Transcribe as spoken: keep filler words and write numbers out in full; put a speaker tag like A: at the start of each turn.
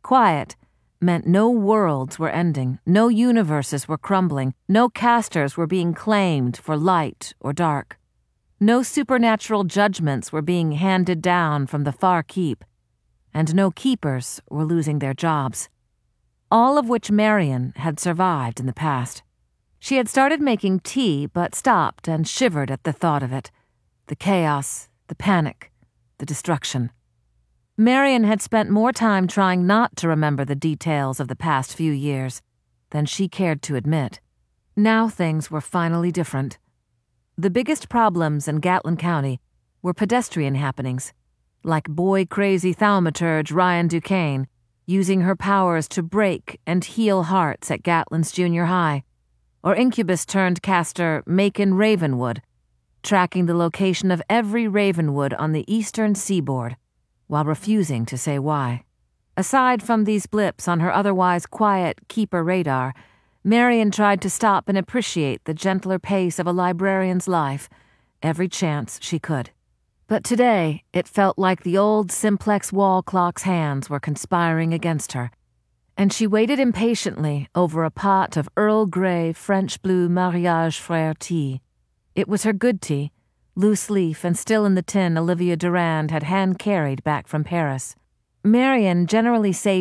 A: Quiet meant no worlds were ending, no universes were crumbling, no casters were being claimed for light or dark. No supernatural judgments were being handed down from the far keep, and no keepers were losing their jobs. All of which Marian had survived in the past. She had started making tea, but stopped and shivered at the thought of it. The chaos, the panic, the destruction. Marian had spent more time trying not to remember the details of the past few years than she cared to admit. Now things were finally different. The biggest problems in Gatlin County were pedestrian happenings, like boy-crazy thaumaturge Ryan Duquesne using her powers to break and heal hearts at Gatlin's junior high, or Incubus-turned-caster Macon Ravenwood, tracking the location of every Ravenwood on the eastern seaboard, while refusing to say why. Aside from these blips on her otherwise quiet keeper radar, Marian tried to stop and appreciate the gentler pace of a librarian's life every chance she could. But today, it felt like the old simplex wall clock's hands were conspiring against her, and she waited impatiently over a pot of Earl Grey French blue Mariage Frère tea. It was her good tea, loose leaf and still in the tin Olivia Durand had hand-carried back from Paris. Marian generally saved